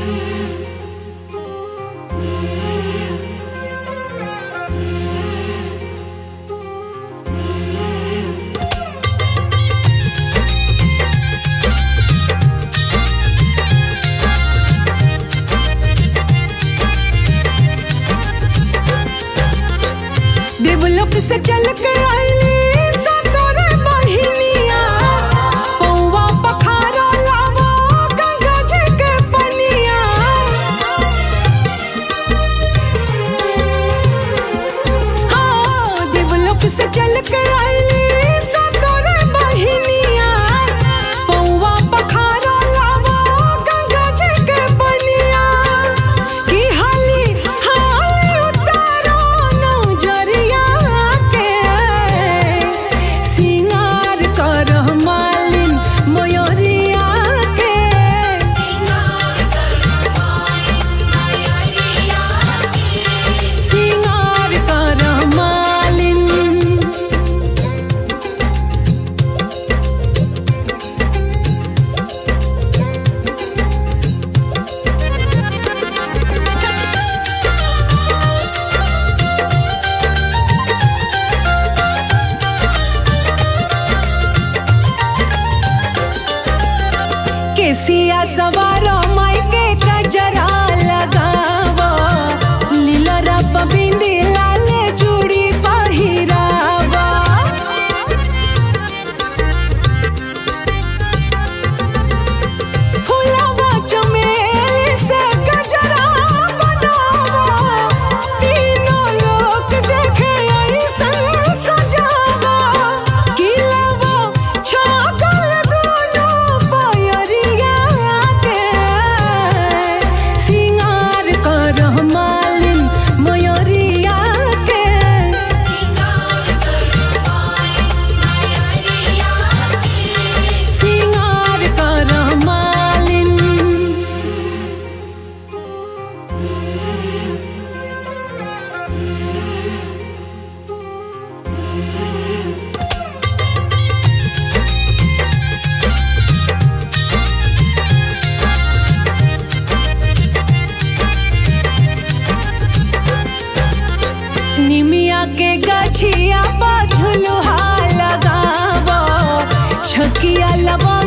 देवलोक से चल के आईली सतोरे बहिनिया पौवा पखारो लावो गंगा जी के पनिया। हाँ देवलोक से चल के आईली सतोरे बहिनिया पौवा पखारो लावो गंगा जी के पनिया। की हाली हाली उतारो नौजरिया सिंगार करह मालिन मयूरिया के। सिंगार करह मालिन। केसिया सवारो माई के कजरा लगावो लीलरा बिंदी लाले चूड़ी पहिरावा। फुलावा चमेली से गजरा बनावो तीनों लोग देखे ऐसन सजावा। किलावा छागल दोनों बयरिया के। सिंगार करह मालिन मयूरिया के। सिंगार करह मालिन। निमिया के गछिया पर झुलुहा लगावो छकिया लबा